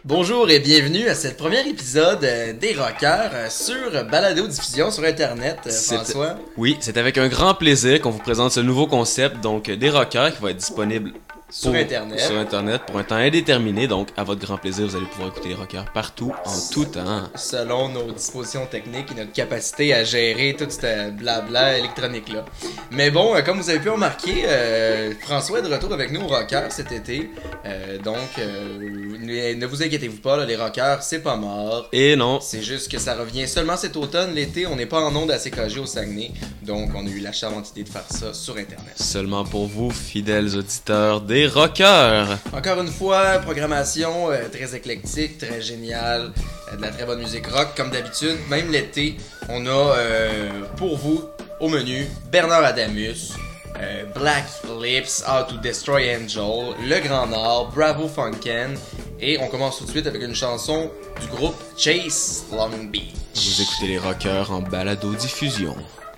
Bonjour et bienvenue à ce premier épisode des Rockers sur Balado-diffusion sur Internet, François. Oui, c'est avec un grand plaisir qu'on vous présente ce nouveau concept, donc des Rockers, qui va être disponible sur Internet pour un temps indéterminé. Donc, à votre grand plaisir, vous allez pouvoir écouter les Rockers partout, en tout temps. Selon nos dispositions techniques et notre capacité à gérer tout ce blabla électronique-là. Mais bon, comme vous avez pu remarquer, François est de retour avec nous aux Rockers cet été. Donc, ne vous inquiétez-vous pas, là, les Rockers, c'est pas mort. Et non. C'est juste que ça revient seulement cet automne. L'été, on n'est pas en ondes à CKG au Saguenay. Donc, on a eu la charmante idée de faire ça sur Internet. Seulement pour vous, fidèles auditeurs des Rockers. Encore une fois, programmation très éclectique, très géniale, de la très bonne musique rock comme d'habitude. Même l'été, on a pour vous au menu Bernard Adamus, Black Lips, How to Destroy Angel, Le Grand Nord, Bravo Funkin', et on commence tout de suite avec une chanson du groupe Chase Long Beach. Vous écoutez les Rockers en balado-diffusion.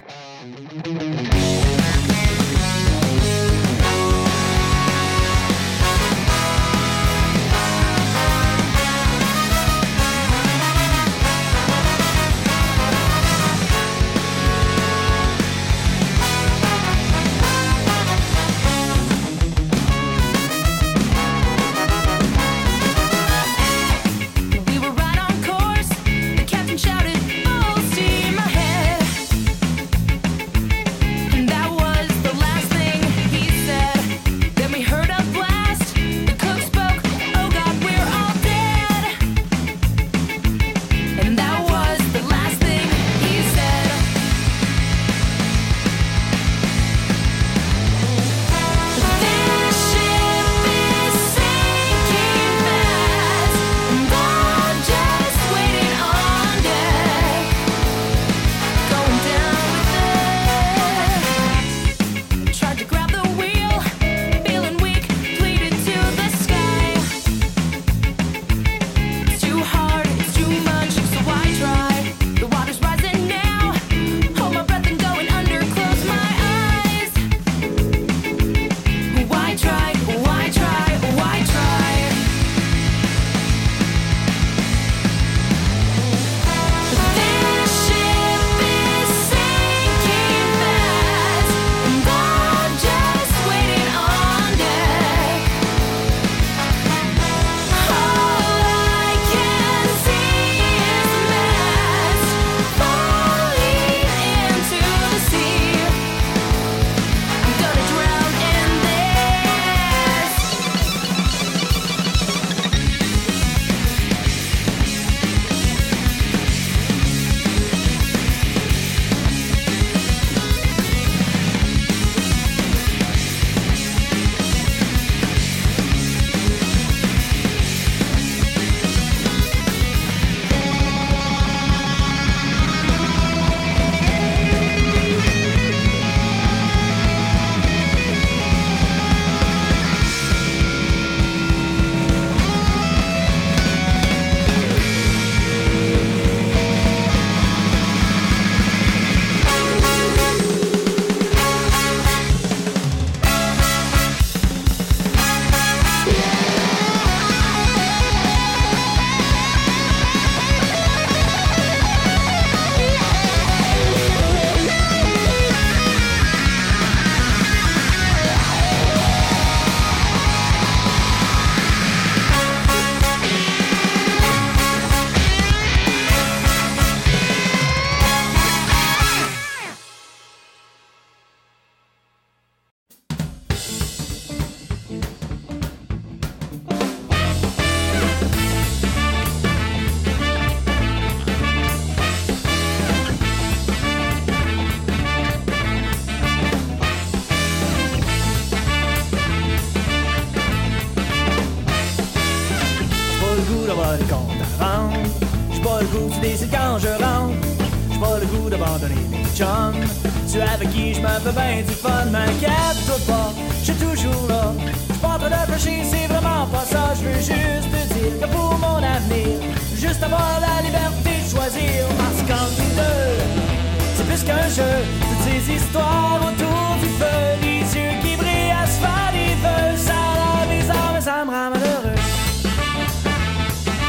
Tu avec qui je me fais ben du fun, m'inquiète-toi pas, je suis toujours là. J'suis pas en train de flasher, c'est vraiment pas ça. Je veux juste te dire que pour mon avenir, juste avoir la liberté de choisir. Parce qu'entre nous deux, c'est plus qu'un jeu. Toutes ces histoires autour du feu, les yeux qui brillent à se faire des vœux, ça a l'air bizarre mais ça me rend malheureux.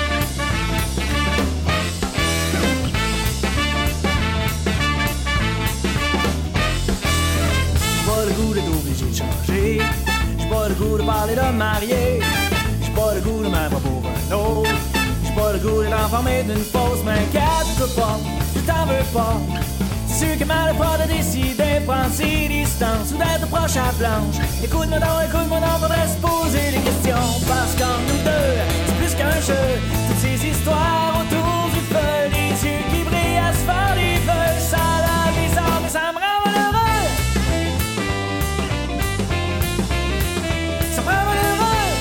formé d'une fausse, m'inquiète pas, je t'en veux pas. C'est sûr que mal pas de décider, prendre ses distances ou d'être proche à blanche. Écoute-moi donc, faudrait se poser des questions. Parce qu'en nous deux, c'est plus qu'un jeu. Toutes ces histoires autour du feu, les yeux qui brillent à se faire des feux, ça a l'air bizarre, mais ça me rend malheureux. Ça me rend malheureux.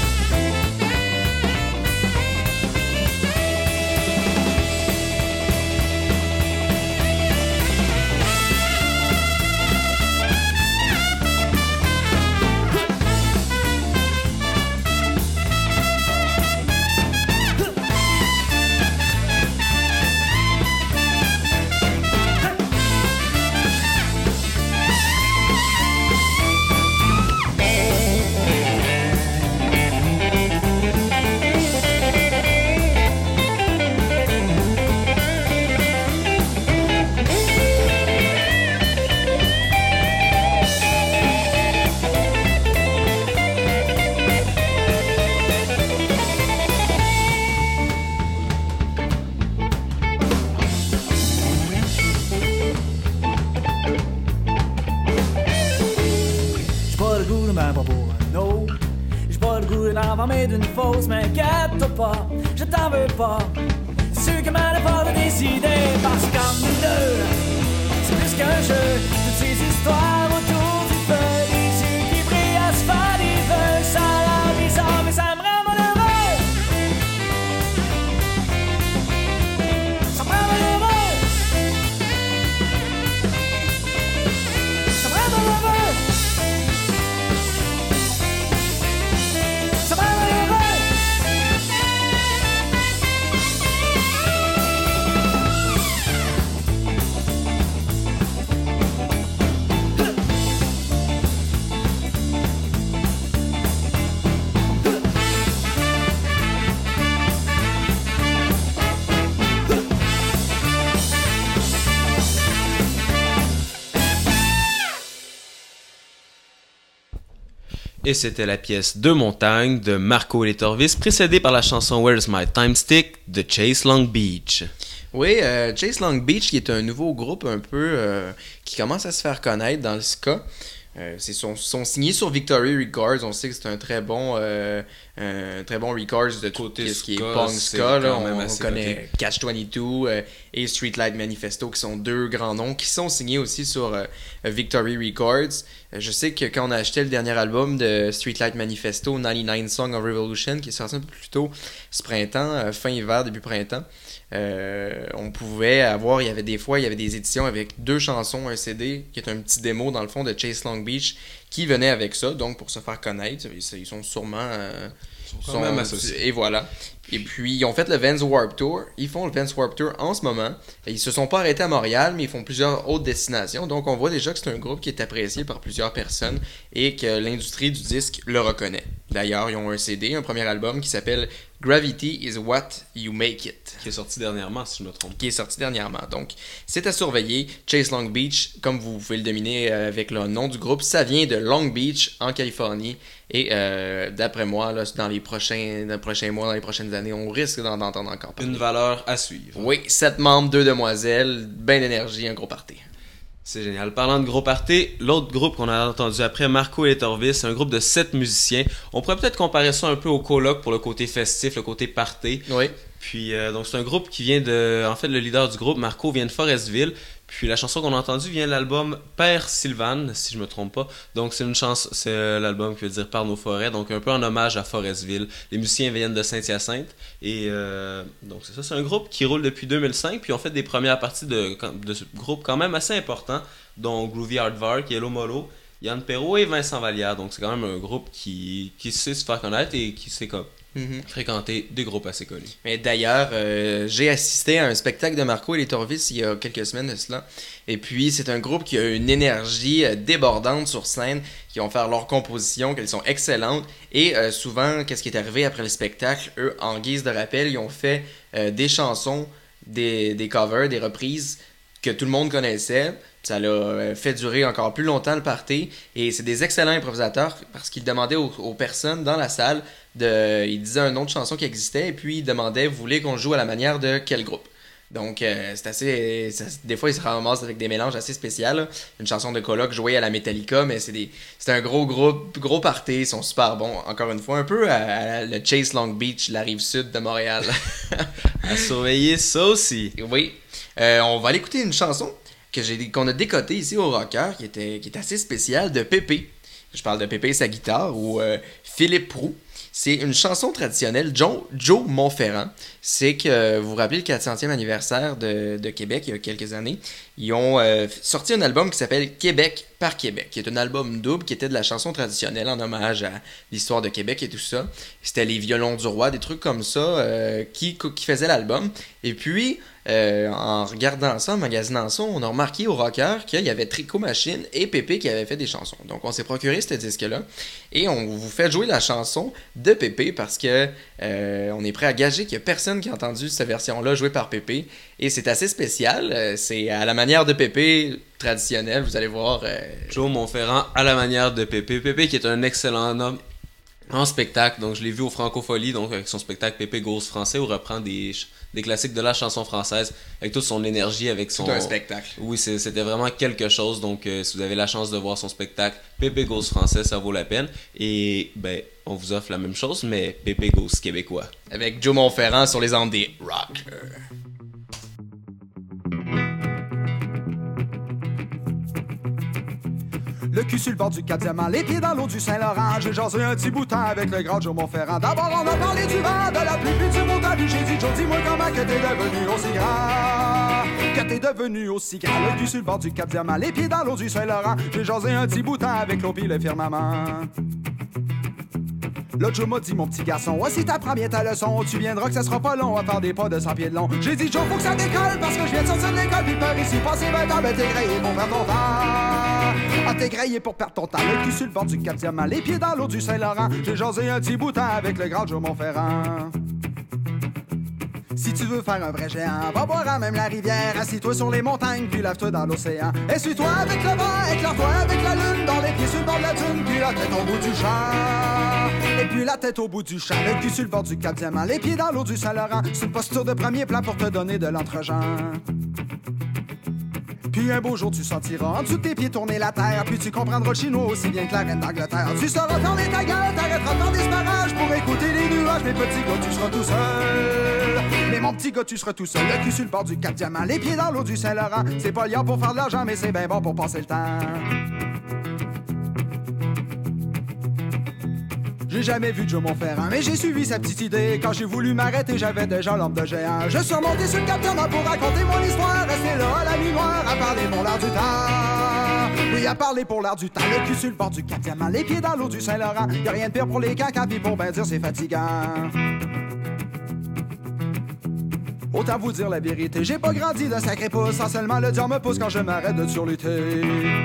Mais d'une fausse, m'inquiète pas, je t'en veux pas. C'est sûr que mal pas de décider, parce qu'en nous deux, c'est plus qu'un jeu. Toutes ces histoires autour du feu, les yeux qui brillent à se faire des vœux, ça a l'air bizarre, mais ça me rend malheureux. Ça me rend malheureux. Ça me rend malheureux. Ça me rend malheureux. Et c'était la pièce De Montagne de Marco et les Torvis, précédée par la chanson Where's My Time Stick de Chase Long Beach. Oui, Chase Long Beach, qui est un nouveau groupe un peu qui commence à se faire connaître dans le ska. Sont signés sur Victory Records. On sait que c'est un très bon records de tout ce qui est punk ska. Là. On connaît Catch-22 et Streetlight Manifesto, qui sont deux grands noms, qui sont signés aussi sur Victory Records. Je sais que quand on a acheté le dernier album de Streetlight Manifesto, 99 Song of Revolution, qui est sorti un peu plus tôt ce printemps, fin hiver, début printemps, on pouvait avoir, il y avait des éditions avec 2 chansons, un CD qui est un petit démo dans le fond de Chase Long Beach qui venait avec ça, donc pour se faire connaître, ils sont sûrement même associés. Et voilà. Et puis ils ont fait le Vans Warped Tour, ils font le Vans Warped Tour en ce moment. Ils se sont pas arrêtés à Montréal, mais ils font plusieurs autres destinations, donc on voit déjà que c'est un groupe qui est apprécié par plusieurs personnes et que l'industrie du disque le reconnaît. D'ailleurs, ils ont un CD, un premier album qui s'appelle Gravity is What You Make It, qui est sorti dernièrement, si je ne me trompe. Qui est sorti dernièrement. Donc, c'est à surveiller. Chase Long Beach, comme vous pouvez le deviner avec le nom du groupe, ça vient de Long Beach, en Californie. Et d'après moi, là, dans les prochains mois, dans les prochaines années, on risque d'en entendre encore parler. Une valeur à suivre. Oui, 7 membres, 2 demoiselles, ben d'énergie, un gros party. C'est génial. Parlant de gros party, l'autre groupe qu'on a entendu après, Marco et les Torvis, c'est un groupe de 7 musiciens. On pourrait peut-être comparer ça un peu au Coloc pour le côté festif, le côté party. Oui. Puis, donc c'est un groupe qui vient de... En fait, le leader du groupe, Marco, vient de Forestville. Puis la chanson qu'on a entendue vient de l'album Père Sylvan, si je me trompe pas. Donc c'est l'album qui veut dire Par nos forêts, donc un peu en hommage à Forestville. Les musiciens viennent de Saint-Hyacinthe. Et donc c'est ça, c'est un groupe qui roule depuis 2005. Puis on fait des premières parties de ce groupe quand même assez important, dont Groovy Hardvark, Yellow Molo, Yann Perrault et Vincent Vallière. Donc c'est quand même un groupe qui sait se faire connaître et qui sait fréquenter des groupes assez connus. Mais d'ailleurs, j'ai assisté à un spectacle de Marco et les Torvis il y a quelques semaines de cela. Et puis, c'est un groupe qui a une énergie débordante sur scène, qui vont faire leurs compositions, qu'elles sont excellentes. Et souvent, qu'est-ce qui est arrivé après le spectacle? Eux, en guise de rappel, ils ont fait des chansons, des covers, des reprises que tout le monde connaissait. Ça l'a fait durer encore plus longtemps le party. Et c'est des excellents improvisateurs parce qu'ils demandaient aux personnes dans la salle il disait un nom de chanson qui existait et puis il demandait, vous voulez qu'on joue à la manière de quel groupe? Donc, c'est assez. Des fois, il se ramasse avec des mélanges assez spéciaux. Là. Une chanson de coloc jouée à la Metallica, mais c'est un gros groupe, gros party. Ils sont super bons. Encore une fois, un peu à le Chase Long Beach, la rive sud de Montréal. À surveiller ça aussi. Oui. On va aller écouter une chanson qu'on a décotée ici au Rocker, qui est assez spéciale, de Pépé. Je parle de Pépé et sa guitare, ou Philippe Roux. C'est une chanson traditionnelle, Joe Montferrand. C'est que, vous vous rappelez le 400e anniversaire de Québec, il y a quelques années. Ils ont sorti un album qui s'appelle Québec par Québec, qui est un album double qui était de la chanson traditionnelle en hommage à l'histoire de Québec et tout ça. C'était les violons du roi, des trucs comme ça qui faisaient l'album. Et puis, en regardant ça, en magasinant ça, on a remarqué au Rocker qu'il y avait Tricot Machine et Pépé qui avaient fait des chansons. Donc, on s'est procuré ce disque-là et on vous fait jouer la chanson de Pépé parce que on est prêt à gager qu'il n'y a personne qui a entendu cette version-là jouée par Pépé. Et c'est assez spécial. C'est à la manière de Pépé traditionnelle, vous allez voir. Joe Montferrand à la manière de Pépé. Pépé qui est un excellent homme en spectacle. Donc je l'ai vu au Francophonie, donc avec son spectacle Pépé Ghost français, où il reprend des classiques de la chanson française avec toute son énergie, avec son... Tout un spectacle. Oui, c'était vraiment quelque chose. Donc si vous avez la chance de voir son spectacle Pépé Ghost français, ça vaut la peine. Et ben, on vous offre la même chose, mais Pépé Ghost québécois. Avec Joe Montferrand sur les ondes des Rockers. Le cul sur le bord du Cap-Diamant, les pieds dans l'eau du Saint-Laurent. J'ai jasé un petit bout de temps avec le grand Joe Montferrand. D'abord, on a parlé du vent, de la pluie, puis du montant. Puis j'ai dit, Joe, dis-moi comment que t'es devenu aussi grand. Que t'es devenu aussi grand. Le cul sur le bord du Cap-Diamant, les pieds dans l'eau du Saint-Laurent. J'ai jasé un petit bout de temps avec l'eau puis le firmament. L'autre Joe m'a dit, mon petit garçon, si t'apprends bien ta leçon, tu viendras que ça sera pas long à faire des pas de 100 pieds de long. J'ai dit, Joe, faut que ça décolle parce que je viens de sortir de l'école, puis par ici, passer 20 ans, ben t'es grillé pour perdre ton temps. Ah, t'es grillé pour perdre ton temps. Le cul sur le bord du Cap-Diamant, les pieds dans l'eau du Saint-Laurent. J'ai jasé un petit bout de temps avec le grand Joe Montferrand. Si tu veux faire un vrai géant, va boire à même la rivière. Assis-toi sur les montagnes, puis lave-toi dans l'océan. Essuie-toi avec le vent, éclaire-toi avec la lune. Dans les pieds sur le bord de la dune, puis la tête au bout du champ. Et puis la tête au bout du champ, le cul sur le bord du Cap-Diamant. Les pieds dans l'eau du Saint-Laurent. C'est une posture de premier plan pour te donner de l'entre-gens. Puis un beau jour tu sentiras en dessous de tes pieds tourner la terre. Puis tu comprendras le chinois aussi bien que la reine d'Angleterre. Tu sauras fermer ta gueule, t'arrêteras de faire des sparages pour écouter les nuages. Mais petit gars, tu seras tout seul. Mais mon petit gars, tu seras tout seul. Le cul sur le bord du Cap-Diamant, les pieds dans l'eau du Saint-Laurent. C'est pas liant pour faire de l'argent, mais c'est bien bon pour passer le temps. J'ai jamais vu Joe Montferrand, mais j'ai suivi sa petite idée. Quand j'ai voulu m'arrêter, j'avais déjà l'homme de géant. Je suis remonté sur le Cap-Diamant pour raconter mon histoire. Rester là à la nuit noire, à parler pour l'air du temps. Oui, à parler pour l'air du temps. Le cul sur le bord du Cap-Diamant, les pieds dans l'eau du Saint-Laurent. Y'a rien de pire pour les cancans, pis pour ben dire c'est fatigant. Autant vous dire la vérité, j'ai pas grandi d'un sacré pouce. Sans seulement le dire me pousse quand je m'arrête de surlutter.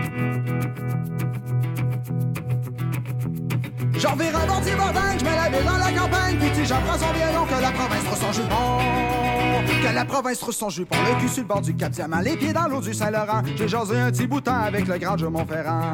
J'en vais rebordir bordingue, je mets la ville dans la campagne. Puis tu j'apprends son bien long que la province trousse son jupon. Que la province trousse son jupon. Le cul sur le bord du Cap-Diamant, les pieds dans l'eau du Saint-Laurent. J'ai jasé un petit bout de temps avec le grand Joe Montferrand.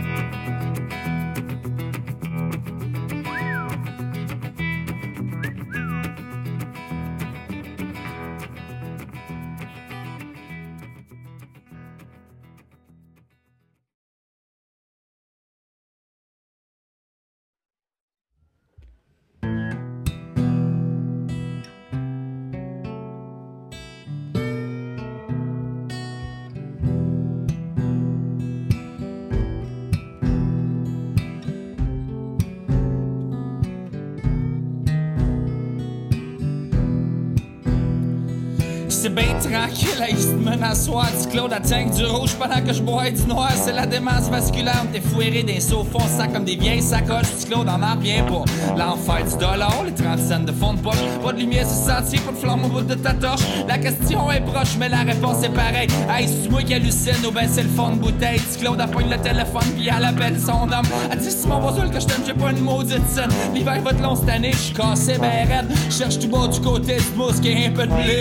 C'est bien tranquille, là, il se mène à soir. Du Claude à tank du rouge pendant que je bois du noir. C'est la démence vasculaire, t'es fouéré d'un sofa, on sac comme des vieilles sacoches. Du Claude en marre bien pas. L'enfer du dollar, les 30 cents de fond de poche. Pas de lumière sur le sentier, pas de flamme au bout de ta torche. La question est proche, mais la réponse est pareille. Hey, c'est moi qui hallucine ou ben c'est le fond de bouteille. Du Claude appogne le téléphone pis elle appelle son homme. Elle dit c'est mon voisin que je t'aime, j'ai pas une maudite scène. L'hiver va être long cette année, j'suis cassé ben raide. Cherche tout bas du côté du mousse qui est un peu de blé.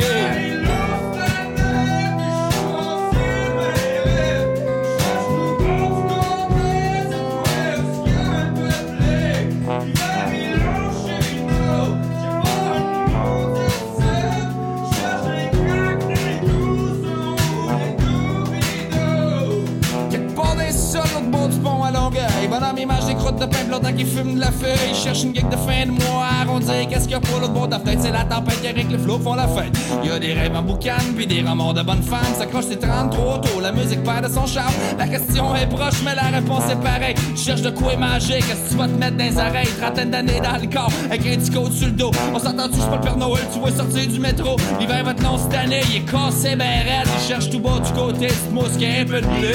pendant qu'ils fument de la feuille. Ils cherchent une gig de fin de mois. Arrondir, qu'est-ce qu'il y a pour l'autre bord de la fenêtre? C'est la tempête qui avec le flow font la fête. Y a des rêves en boucan, puis des remords de bonnes femmes. S'accroche, c'est 33 tôt, la musique perd de son charme. La question est proche, mais la réponse est pareille. Tu cherches de quoi manger, qu'est-ce que tu vas te mettre dans les oreilles? Trentaine d'années dans le corps, avec un petit code sur le dos. On s'entend-tu, c'est pas le Père Noël, tu vois sortir du métro. L'hiver va te long cette année, il est cassé ben raide. Il cherche tout bas du côté, cette mousse qui a un peu de blé.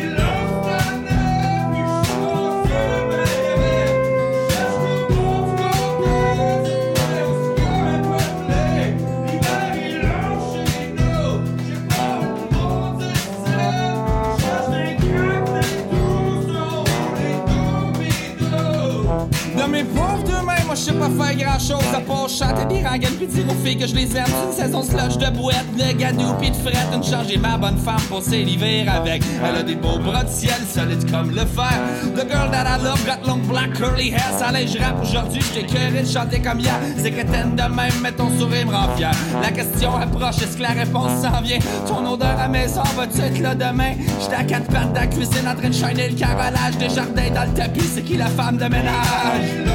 Moi je sais pas faire grand chose à part chanter des rengaines pis dire aux filles que je les aime. C'est une saison slush de boîte, de gadou pis de frette. Une charge ma bonne femme pour l'hiver avec. Elle a des beaux bras de ciel solides comme le fer. The girl that I love got long black curly hair. Ça allait, je rappe aujourd'hui, j'étais curé de chanter comme hier. C'est crétaine de même, mais ton sourire me rend fier. La question approche, est-ce que la réponse s'en vient? Ton odeur à maison, vas-tu être là demain? J'étais à 4 pattes dans la cuisine en train de shiner le carrelage. Des jardins dans le tapis, c'est qui la femme de ménage?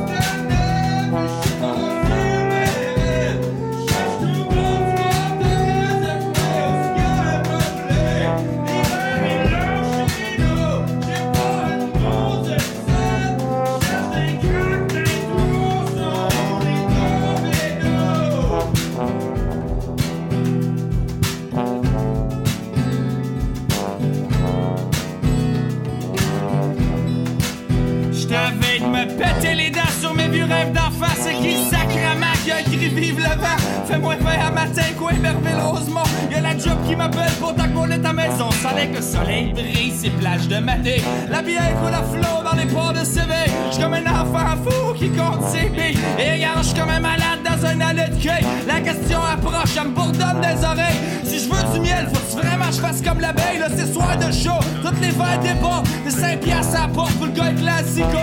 Péter les dents sur mes vieux rêves d'enfant. C'est qui sacrament qui a écrit vive le vent? Fais-moi faire à matin, quoi, Merville-Rosemont. Y'a la job qui m'appelle pour ta qu'on est à maison. Ça l'est que le soleil brille, ces plages de mané. La bière coule à flot dans les ports de CV. J'suis comme un enfant fou qui compte ses billes. Et regarde, j'suis comme un malade dans un allée de quai. La question approche, elle me bourdonne des oreilles. Si je veux du miel, faut-tu vraiment je fasse comme l'abeille? Là, c'est soir de show, toutes les verres débordent. Les 5 piastres à la porte pour le gars classico.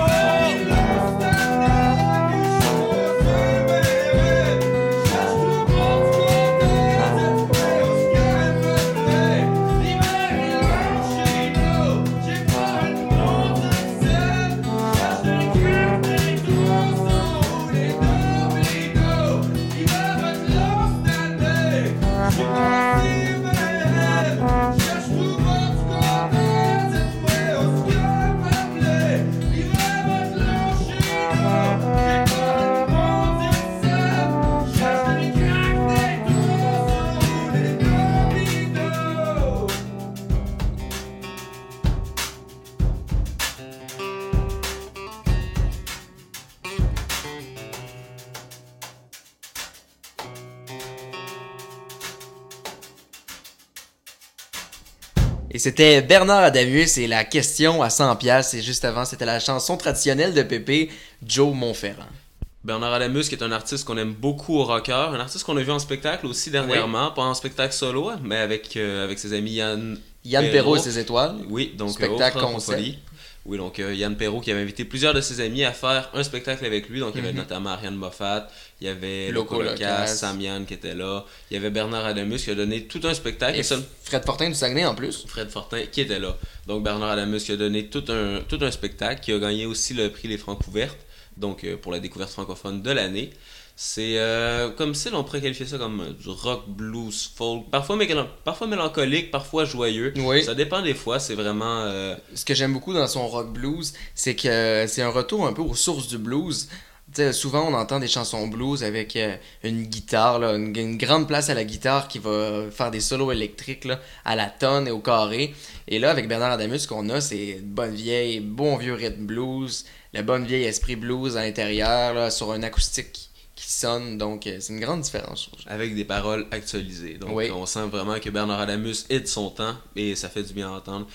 Et c'était Bernard Adamus et la question à 100$. Et juste avant, c'était la chanson traditionnelle de Pépé, Joe Monferrand. Bernard Adamus, qui est un artiste qu'on aime beaucoup au rocker, un artiste qu'on a vu en spectacle aussi dernièrement, pas en spectacle solo, mais avec ses amis Yann Perrault et ses étoiles. Oui, donc spectacle concept. Oui, donc Yann Perrault qui avait invité plusieurs de ses amis à faire un spectacle avec lui. Donc il y avait notamment Ariane Moffat, il y avait Loco Locas, Sam Yann qui était là, il y avait Bernard Adamus qui a donné tout un spectacle. Et Fred Fortin du Saguenay en plus. Fred Fortin qui était là. Donc Bernard Adamus qui a donné tout un spectacle, qui a gagné aussi le prix Les Francouvertes, donc pour la découverte francophone de l'année. C'est comme si on pourrait qualifier ça comme du rock, blues, folk, parfois mélancolique, parfois joyeux. Oui. Ça dépend des fois, c'est vraiment... Ce que j'aime beaucoup dans son rock blues, c'est que c'est un retour un peu aux sources du blues. T'sais, souvent on entend des chansons blues avec une guitare, là, une grande place à la guitare qui va faire des solos électriques là, à la tonne et au carré. Et là avec Bernard Adamus, ce qu'on a, c'est bon vieux rythme blues, le bon vieil esprit blues à l'intérieur là, sur un acoustique qui sonne, donc c'est une grande différence. Avec des paroles actualisées. Donc oui. On sent vraiment que Bernard Adamus est de son temps et ça fait du bien à entendre.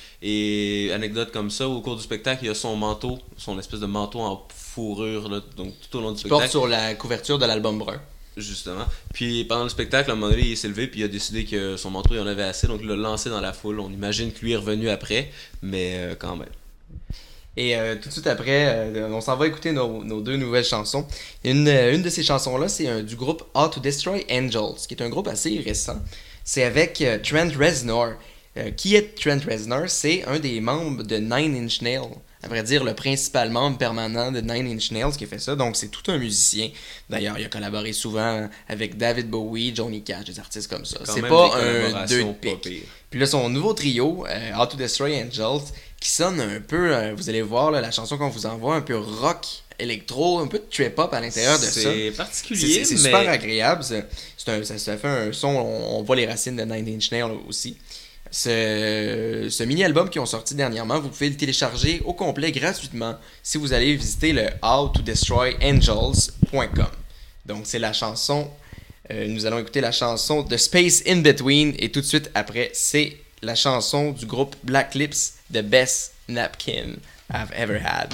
Et anecdote comme ça, au cours du spectacle, il y a son manteau, son espèce de manteau en fourrure, là, donc tout au long du spectacle. Porte sur la couverture de l'album brun. Justement. Puis pendant le spectacle, à un moment donné, il s'est levé puis il a décidé que son manteau, il en avait assez, donc il l'a lancé dans la foule. On imagine que lui est revenu après, mais quand même. Et tout de suite après, on s'en va écouter nos deux nouvelles chansons. Une de ces chansons-là, c'est du groupe How to Destroy Angels, qui est un groupe assez récent. C'est avec Trent Reznor. Qui est Trent Reznor? C'est un des membres de Nine Inch Nails à vrai dire, le principal membre permanent de Nine Inch Nails qui a fait ça. Donc, c'est tout un musicien. D'ailleurs, il a collaboré souvent avec David Bowie, Johnny Cash, des artistes comme ça. C'est pas un deux de pique. Puis là, son nouveau trio, How to Destroy Angels, qui sonne un peu, vous allez voir là, la chanson qu'on vous envoie, un peu rock, électro, un peu de trip-hop à l'intérieur de ça. C'est particulier, c'est mais... super agréable. Ça fait un son, on voit les racines de Nine Inch Nails aussi. Ce mini-album qu'ils ont sorti dernièrement, vous pouvez le télécharger au complet gratuitement si vous allez visiter le howtodestroyangels.com. Donc c'est la chanson, nous allons écouter la chanson The Space in Between et tout de suite après c'est la chanson du groupe Black Lips, The Best Napkin I've Ever Had.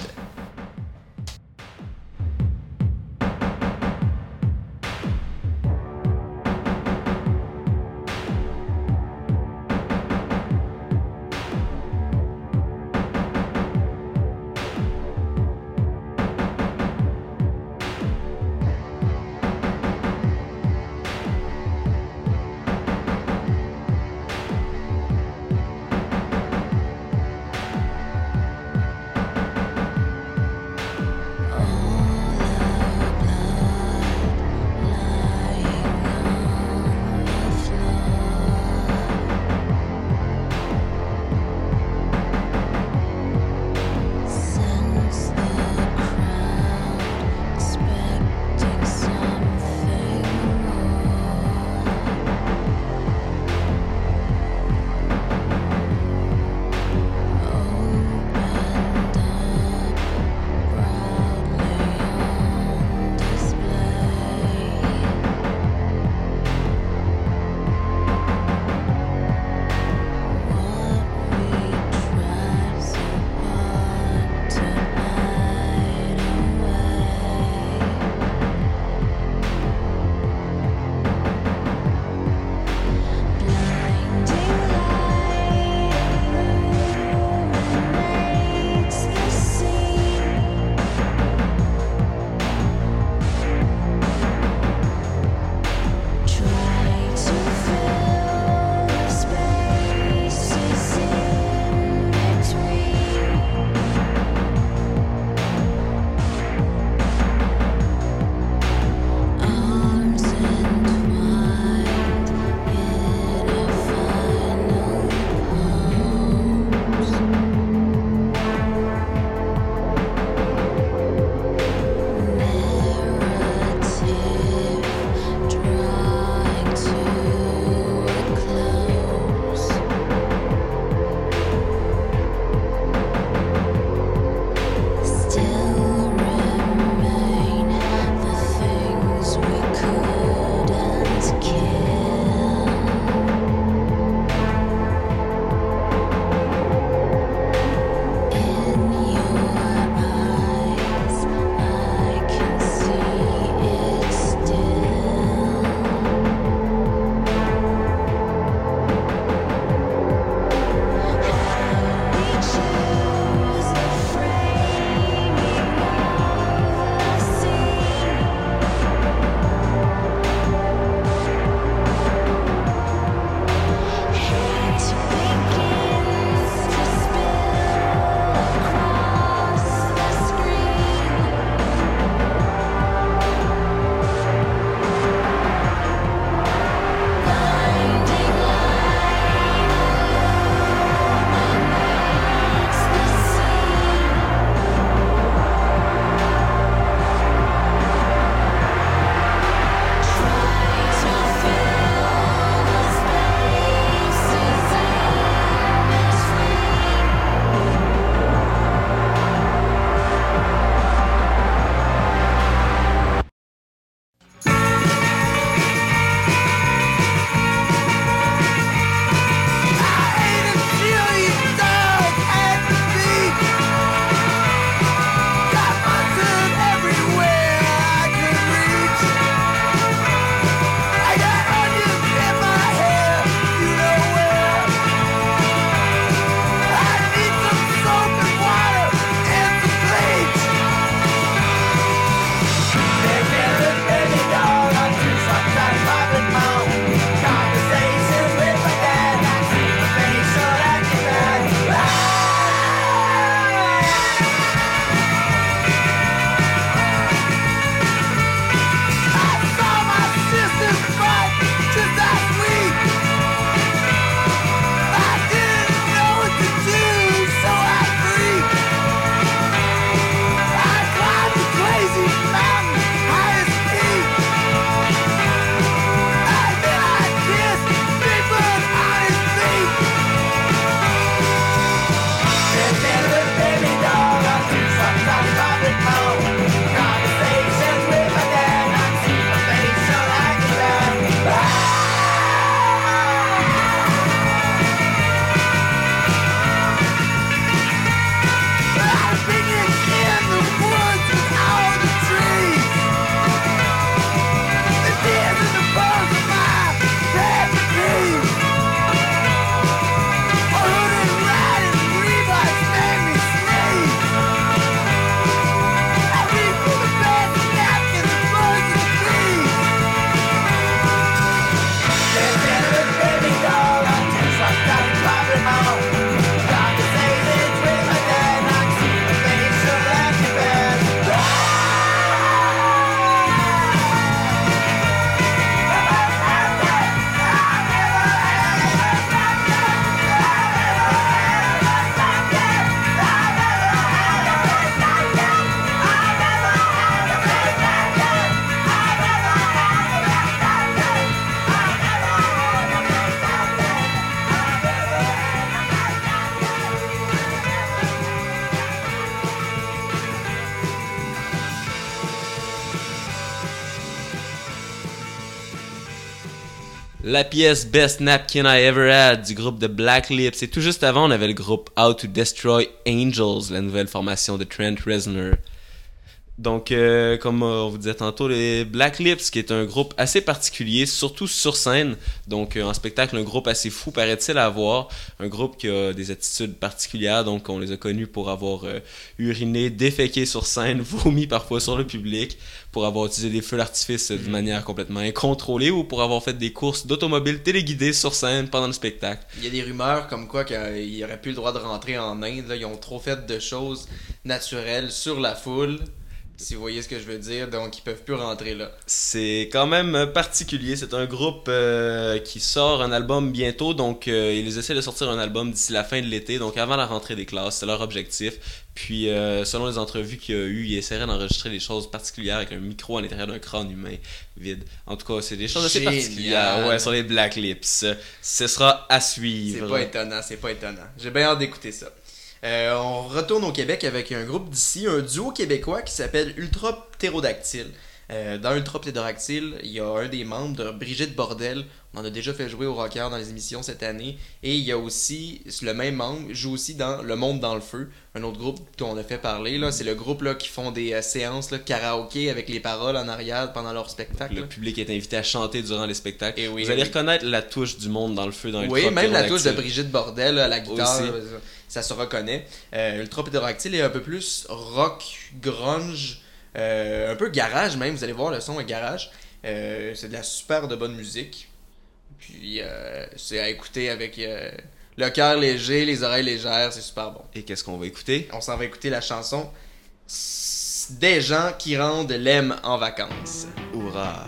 La pièce Best Napkin I Ever Had du groupe de Black Lips. Et tout juste avant, on avait le groupe How to Destroy Angels, la nouvelle formation de Trent Reznor. Donc, comme on vous disait tantôt, les Black Lips, qui est un groupe assez particulier, surtout sur scène. Donc, en spectacle, un groupe assez fou, paraît-il à voir. Un groupe qui a des attitudes particulières. Donc, on les a connus pour avoir uriné, déféqué sur scène, vomi parfois sur le public, pour avoir utilisé des feux d'artifice d'une manière complètement incontrôlée ou pour avoir fait des courses d'automobiles téléguidées sur scène pendant le spectacle. Il y a des rumeurs comme quoi qu'ils n'auraient plus le droit de rentrer en Inde. Là. Ils ont trop fait de choses naturelles sur la foule. Si vous voyez ce que je veux dire, donc ils peuvent plus rentrer là. C'est quand même particulier, c'est un groupe qui sort un album bientôt, donc ils essaient de sortir un album d'ici la fin de l'été, donc avant la rentrée des classes, c'est leur objectif. Puis selon les entrevues qu'il y a eu, ils essaieraient d'enregistrer des choses particulières avec un micro à l'intérieur d'un crâne humain vide. En tout cas, c'est des choses assez particulières, ouais, sur les Black Lips. Ce sera à suivre. C'est pas étonnant. J'ai bien hâte d'écouter ça. On retourne au Québec avec un groupe d'ici, un duo québécois qui s'appelle Ultra Ptérodactyle. Dans Ultra Ptérodactyle, il y a un des membres de Brigitte Bordel. On en a déjà fait jouer au Rocker dans les émissions cette année. Et il y a aussi, le même membre joue aussi dans Le Monde dans le Feu, un autre groupe qu'on a fait parler. Là. C'est le groupe là, qui font des séances là, karaoké avec les paroles en arrière pendant leur spectacle. Le public est invité à chanter durant les spectacles. Et oui, vous allez reconnaître la touche du Monde dans le Feu dans Ultra Ptérodactyle. Oui, même la touche de Ptérodactyle. Brigitte Bordel à la guitare. Aussi. Ça se reconnaît. Ultra Ptérodactyle est un peu plus rock, grunge, un peu garage même. Vous allez voir, le son est garage. C'est de la super de bonne musique. Puis c'est à écouter avec le cœur léger, les oreilles légères, c'est super bon. Et qu'est-ce qu'on va écouter? On s'en va écouter la chanson Des gens qui rendent l'aime en vacances. Hurrah!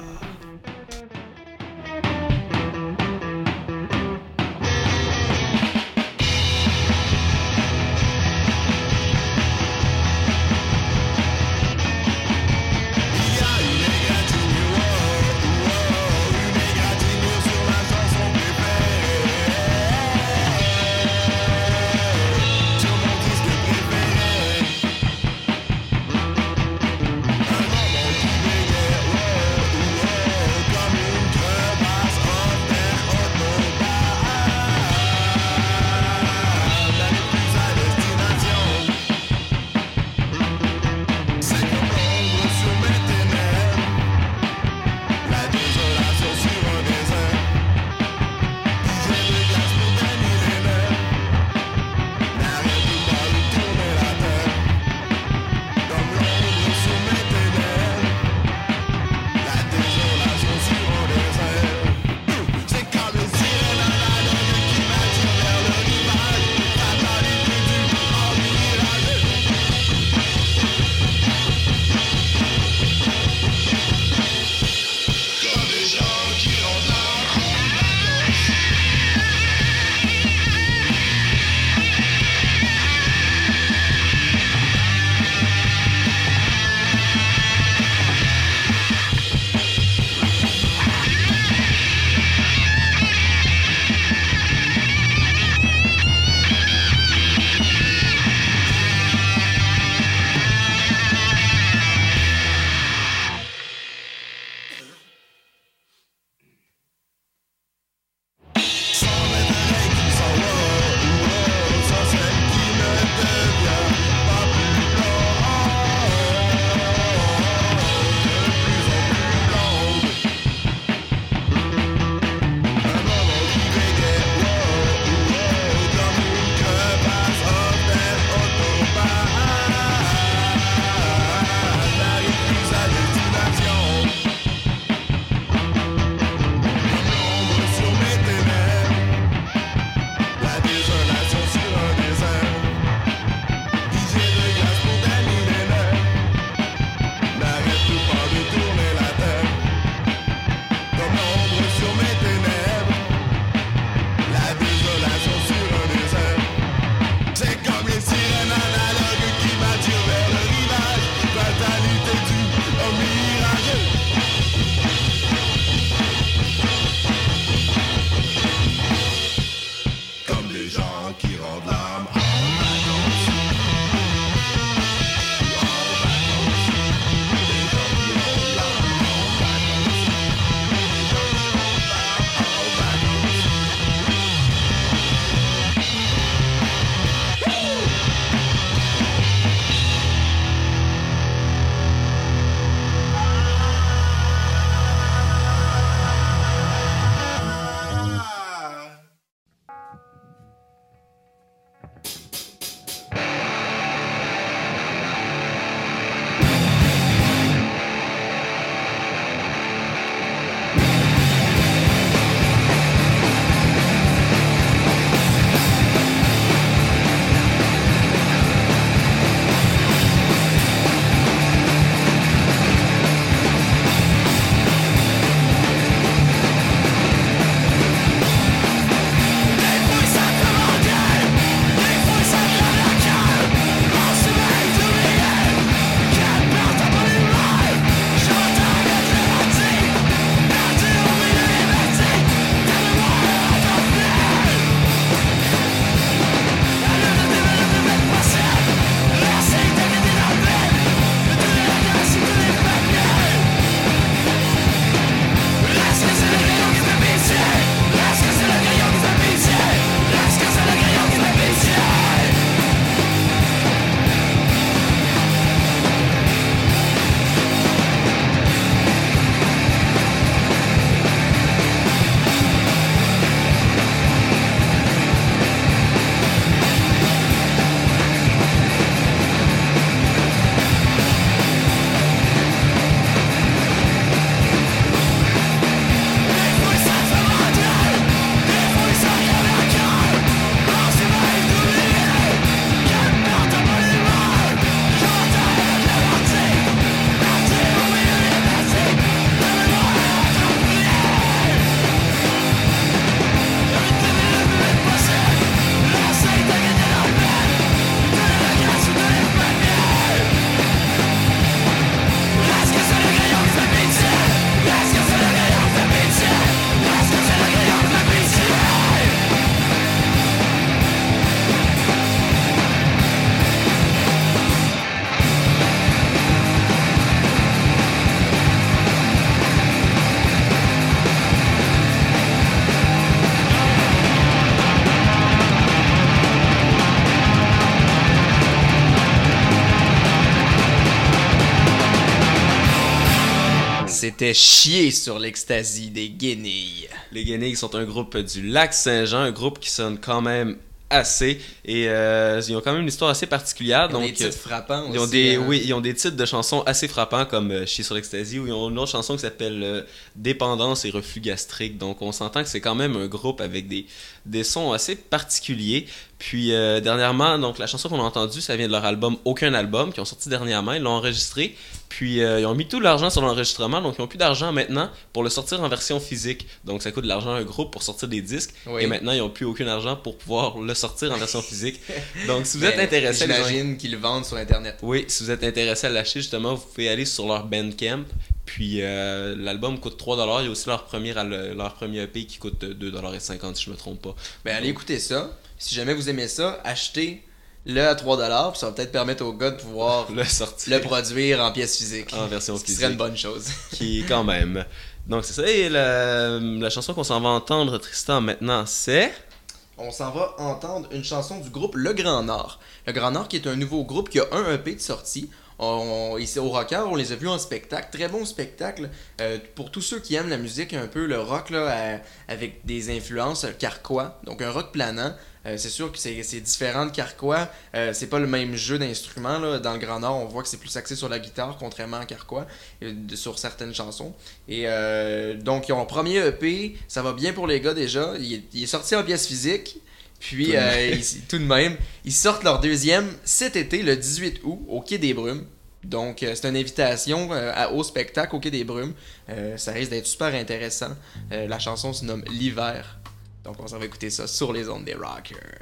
C'était Chier sur l'Ecstasy des Guenilles. Les Guenilles sont un groupe du Lac-Saint-Jean, un groupe qui sonne quand même assez et ils ont quand même une histoire assez particulière. Ils ont donc des titres frappants ils ont aussi. ils ont des titres de chansons assez frappants comme Chier sur l'Ecstasy, ou ils ont une autre chanson qui s'appelle Dépendance et reflux gastrique. Donc on s'entend que c'est quand même un groupe avec des sons assez particuliers. Puis dernièrement, donc la chanson qu'on a entendue, ça vient de leur album Aucun album, qui ont sorti dernièrement. Ils l'ont enregistré, puis ils ont mis tout l'argent sur l'enregistrement, donc ils n'ont plus d'argent maintenant pour le sortir en version physique. Donc ça coûte de l'argent à un groupe pour sortir des disques, Oui. et maintenant ils n'ont plus aucun argent pour pouvoir le sortir en version physique. Donc si vous êtes intéressé, j'imagine qu'ils le vendent sur Internet. oui, si vous êtes intéressé à l'acheter, justement, vous pouvez aller sur leur Bandcamp. Puis l'album coûte 3$. Il y a aussi leur premier EP qui coûte 2,50$ si je me trompe pas. Ben allez écouter ça. Si jamais vous aimez ça, achetez-le à 3$, puis ça va peut-être permettre aux gars de pouvoir Le sortir le produire en pièces physiques. en version Ce qui physique. serait une bonne chose. Qui quand même. Donc c'est ça. Et la chanson qu'on s'en va entendre, Tristan, maintenant, c'est... On s'en va entendre une chanson du groupe Le Grand Nord. Le Grand Nord qui est un nouveau groupe qui a un EP de sortie. Ici au Rocker, on les a vus en spectacle, très bon spectacle. Pour tous ceux qui aiment la musique, un peu le rock là, avec des influences carquois, donc un rock planant. C'est sûr que c'est différent de carquois, c'est pas le même jeu d'instruments là. Dans le Grand Nord, on voit que c'est plus axé sur la guitare, contrairement à carquois, sur certaines chansons. Et donc ils ont le premier EP, ça va bien pour les gars déjà. Il est sorti en pièces physiques. Puis, tout de même, ils sortent leur deuxième cet été, le 18 août, au Quai des Brumes. Donc, c'est une invitation au spectacle au Quai des Brumes. Ça risque d'être super intéressant. La chanson se nomme L'hiver. Donc, on s'en va écouter ça sur les ondes des Rockers.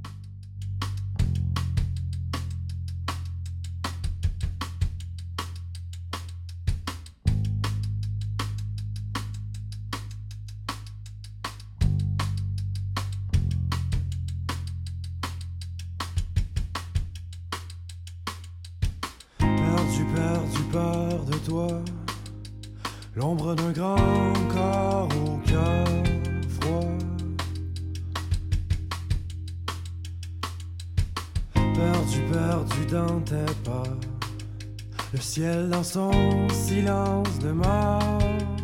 Perdu peur de toi, l'ombre d'un grand corps au cœur froid. Perdu dans tes pas, le ciel dans son silence de mort.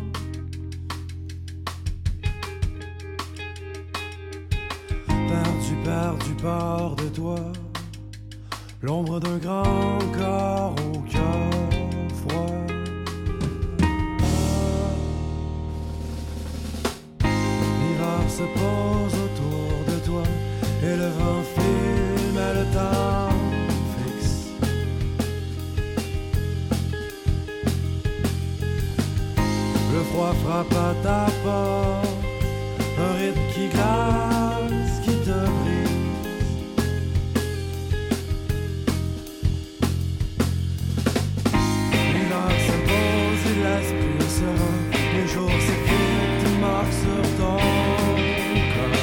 Perdu peur de toi, l'ombre d'un grand corps au cœur froid. L'hiver se pose autour de toi et le vent filme le temps fixe. Le froid frappe à ta porte, un rythme qui glace, qui te brise. L'esprit serein, les jours s'effritent, tu marques sur ton corps.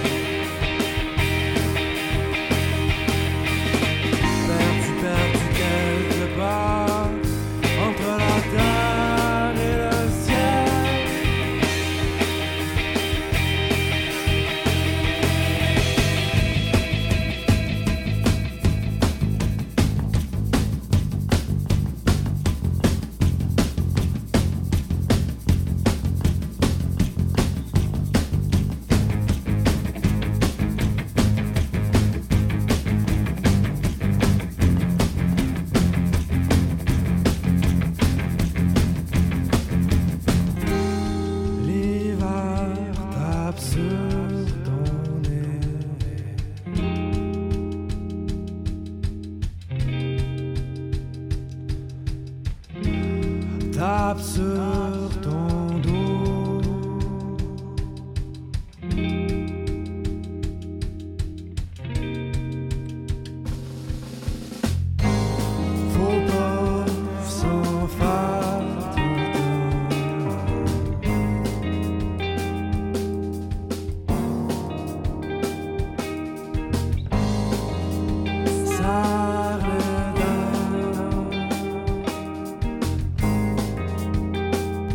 Perdu quelque part, entre la terre et le ciel. Tape sur ton dos. Faut pas s'en faire tout le temps. Ça le donne.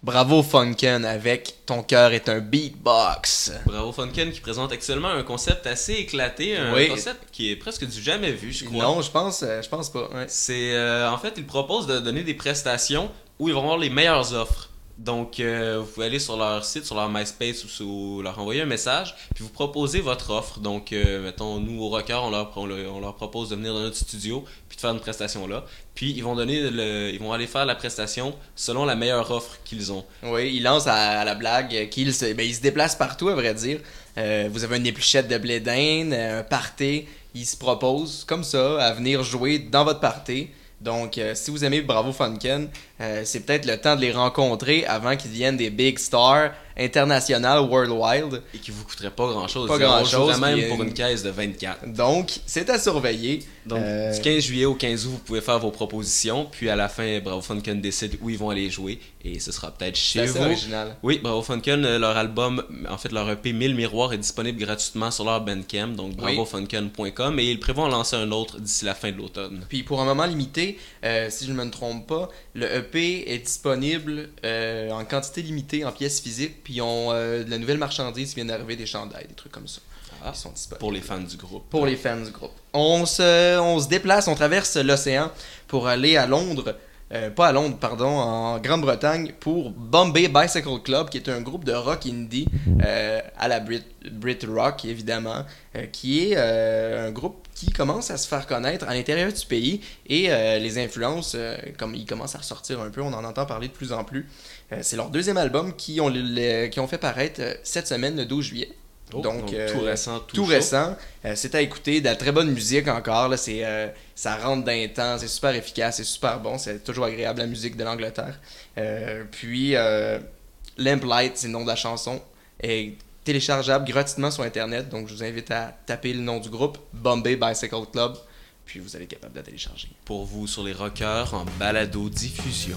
Bravo Funken avec Ton cœur est un beatbox. Bravo Funken qui présente actuellement un concept assez éclaté, un Oui. concept qui est presque du jamais vu, je crois. Non, je pense pas. Ouais. C'est en fait, ils proposent de donner des prestations où ils vont avoir les meilleures offres. Donc, vous pouvez aller sur leur site, sur leur MySpace ou leur envoyer un message, puis vous proposez votre offre. Donc, mettons, nous, au Rocker, on leur propose de venir dans notre studio, puis de faire une prestation là. Puis, ils vont aller faire la prestation selon la meilleure offre qu'ils ont. Oui, il lance à la blague qu'il se déplace partout, à vrai dire. Vous avez une épluchette de blé d'Inde, un party, il se propose comme ça à venir jouer dans votre party. Donc, si vous aimez Bravo Funken, c'est peut-être le temps de les rencontrer avant qu'ils deviennent des big stars internationales worldwide. Et qui vous coûterait pas grand-chose. Pas Ils en grand-chose, joueraient même puis, pour une caisse de 24. Donc, c'est à surveiller. Donc, du 15 juillet au 15 août, vous pouvez faire vos propositions. Puis, à la fin, Bravo Funken décide où ils vont aller jouer. Et ce sera peut-être C'est chez assez vous. original. Oui, Bravo Funken, leur album, en fait, leur EP 1000 Miroirs est disponible gratuitement sur leur Bandcamp. Donc, bravofunken.com. Et ils prévoient en lancer un autre d'ici la fin de l'automne. Puis pour un moment limité, si je ne me trompe pas, le EP est disponible en quantité limitée, en pièces physiques, puis ils ont de la nouvelle marchandise qui vient d'arriver, des chandails, des trucs comme ça. Ils sont disponibles. Pour les fans du groupe. Pour les fans du groupe. On se déplace, on traverse l'océan pour aller à Londres, pas à Londres, pardon, en Grande-Bretagne, pour Bombay Bicycle Club, qui est un groupe de rock indie à la Brit Rock, évidemment, qui est un groupe qui commence à se faire connaître à l'intérieur du pays et les influences, comme ils commencent à ressortir un peu, on en entend parler de plus en plus. C'est leur deuxième album qui ont fait paraître cette semaine, le 12 juillet. Donc, tout récent, tout chaud. récent. C'est à écouter, de la très bonne musique encore. Là, ça rentre d'un temps, c'est super efficace, c'est super bon. C'est toujours agréable, la musique de l'Angleterre. Puis, Lamplight, c'est le nom de la chanson, est téléchargeable gratuitement sur Internet. Donc, je vous invite à taper le nom du groupe, Bombay Bicycle Club. Puis, vous allez être capable de la télécharger. Pour vous, sur les rockers, en balado-diffusion.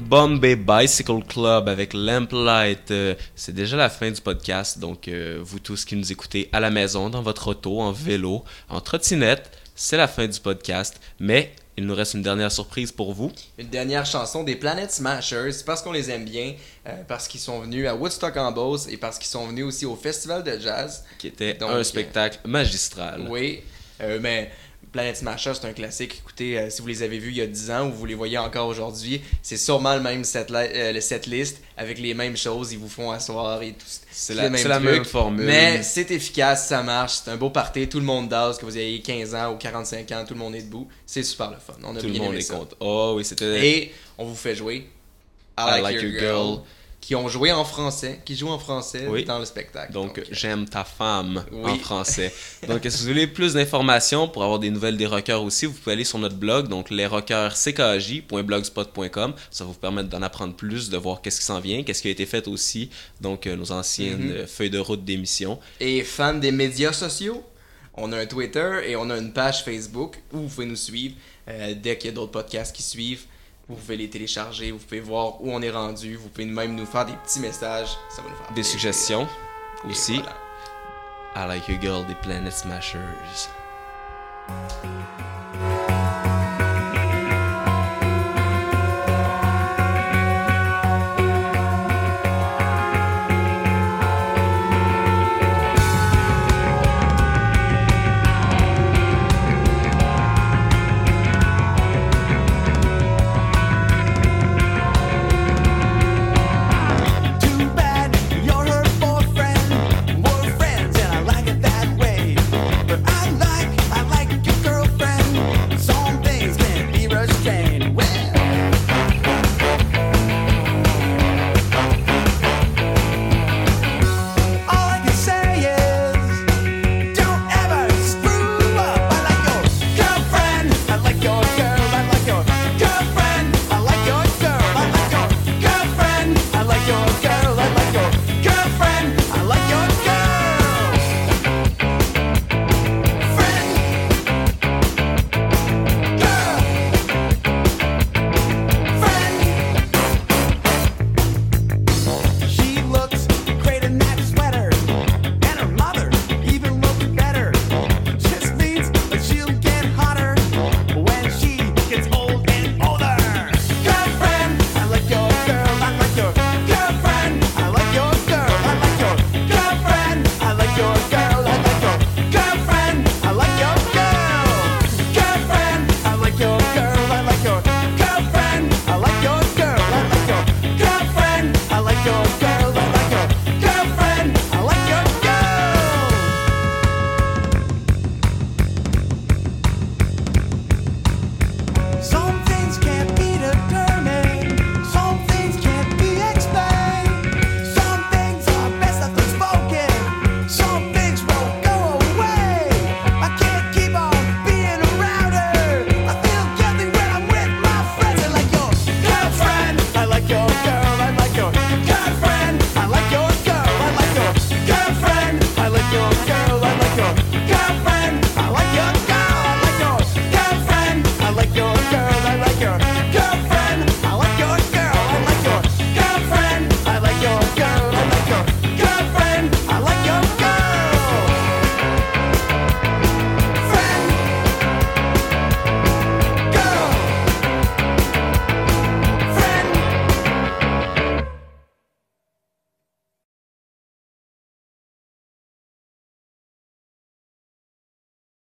Bombay Bicycle Club avec Lamplight. C'est déjà la fin du podcast, donc vous tous qui nous écoutez à la maison, dans votre auto, en vélo, en trottinette, c'est la fin du podcast, mais il nous reste une dernière surprise pour vous. Une dernière chanson des Planet Smashers, parce qu'on les aime bien, parce qu'ils sont venus à Woodstock en Beauce et parce qu'ils sont venus aussi au Festival de Jazz. Qui était Donc, un spectacle magistral. Oui, mais Planet Smashers, c'est un classique. Écoutez, si vous les avez vus il y a 10 ans ou vous les voyez encore aujourd'hui, c'est sûrement le même setlist avec les mêmes choses. Ils vous font asseoir et tout. C'est la même formule. Mais c'est efficace, ça marche. C'est un beau party. Tout le monde danse. Que vous ayez 15 ans ou 45 ans, tout le monde est debout. C'est super le fun. On a Tout bien le monde aimé est ça. content. Oh oui, c'était... Et on vous fait jouer I Like Your Girl, qui ont joué en français, qui jouent en français Oui. dans le spectacle. Donc, j'aime ta femme Oui. en français. Donc, si vous voulez plus d'informations pour avoir des nouvelles des rockers aussi, vous pouvez aller sur notre blog, donc lesrockersckj.blogspot.com. Ça va vous permettre d'en apprendre plus, de voir qu'est-ce qui s'en vient, qu'est-ce qui a été fait aussi, donc nos anciennes feuilles de route d'émission. Et fans des médias sociaux, on a un Twitter et on a une page Facebook où vous pouvez nous suivre. Dès qu'il y a d'autres podcasts qui suivent, vous pouvez les télécharger, vous pouvez voir où on est rendu, vous pouvez même nous faire des petits messages, ça va nous faire Des plaisir. suggestions Et aussi. voilà. I Like Your Girl des Planet Smashers.